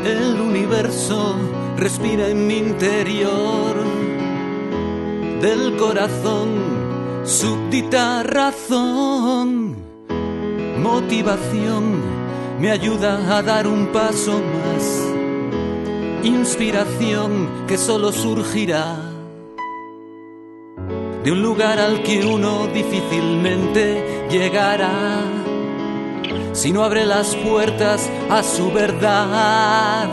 El universo respira en mi interior. Del corazón, súbdita razón, motivación me ayuda a dar un paso más. Inspiración que solo surgirá de un lugar al que uno difícilmente llegará si no abre las puertas a su verdad.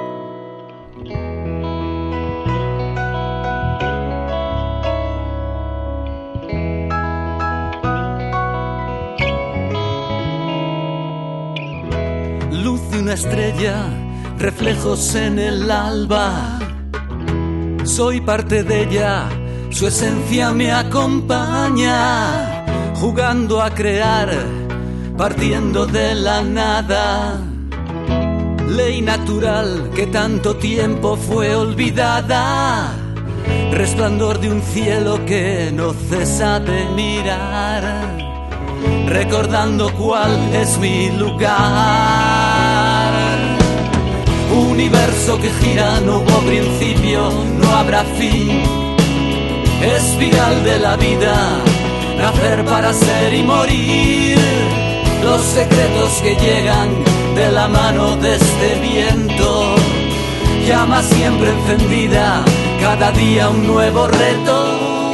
Luce una estrella, reflejos en el alba. Soy parte de ella, su esencia me acompaña, jugando a crear, partiendo de la nada. Ley natural que tanto tiempo fue olvidada, resplandor de un cielo que no cesa de mirar, recordando cuál es mi lugar. Universo que gira, no hubo principio, no habrá fin. Espiral de la vida, nacer para ser y morir. Los secretos que llegan de la mano de este viento. Llama siempre encendida, cada día un nuevo reto.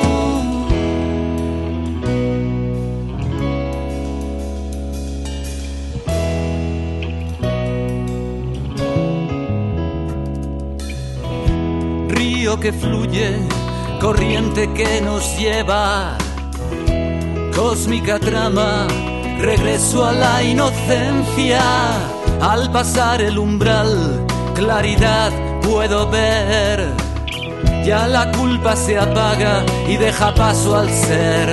Río que fluye, corriente que nos lleva, cósmica trama, regreso a la inocencia. Al pasar el umbral, claridad puedo ver. Ya la culpa se apaga y deja paso al ser.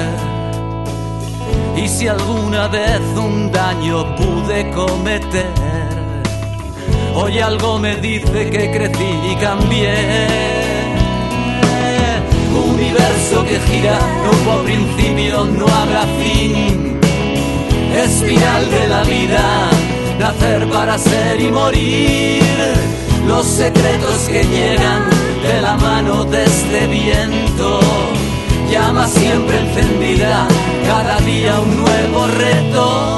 Y si alguna vez un daño pude cometer, hoy algo me dice que crecí y cambié. Universo que gira, no hubo principio, no habrá fin. Espiral de la vida, nacer para ser y morir. Los secretos que llegan de la mano de este viento. Llama siempre encendida, cada día un nuevo reto.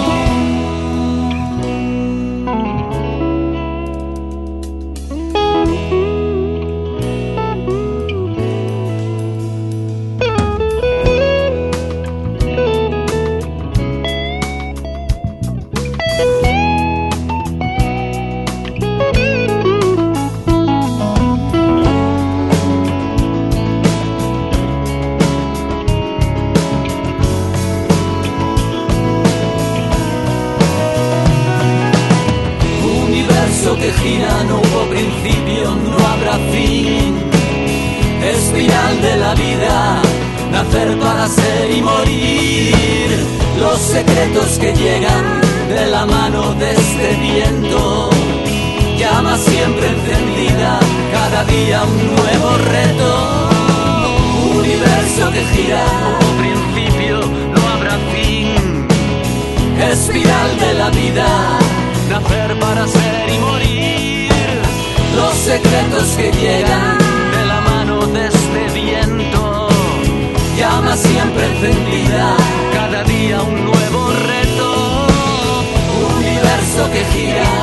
Que gira, no hubo principio, no habrá fin. Espiral de la vida, nacer para ser y morir. Los secretos que llegan de la mano de este viento. Llama siempre encendida, cada día un nuevo reto. Universo que gira, no hubo principio, no habrá fin. Espiral de la vida, nacer para ser y morir. Los secretos que llegan de la mano de este viento. Llama siempre encendida, cada día un nuevo reto. Universo que gira,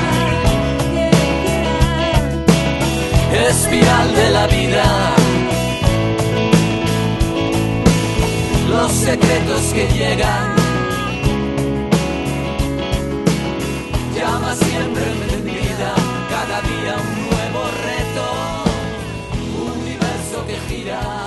espiral de la vida. Los secretos que llegan. Llama siempre encendida, cada día un nuevo reto. Universo que gira.